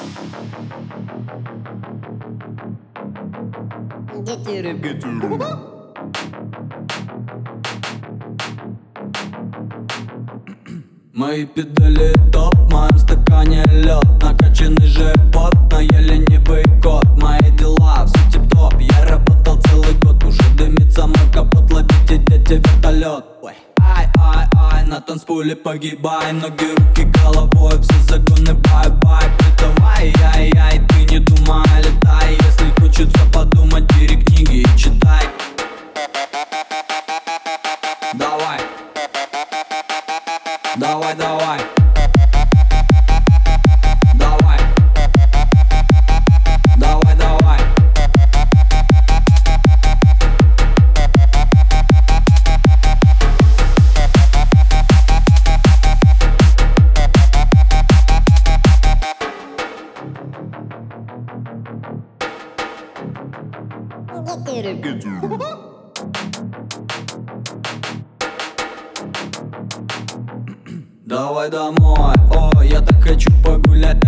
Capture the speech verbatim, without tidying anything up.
Мои педали топ, в моем стакане лед, накачанный живот, но я ленивый кот. Мои дела, все тип-топ, я работал целый год. Уже дымится мой капот, ловите, дети, вертолет. Ай-ай-ай, на танцполе погибай, ноги, руки, головой, все загоны, бай-бай. Притавай, ай-яй, ты не думай, летай. Если хочется подумать, бери книги и читай. Давай, давай, давай, давай, давай, давай. Давай домой, ой, я так хочу погулять.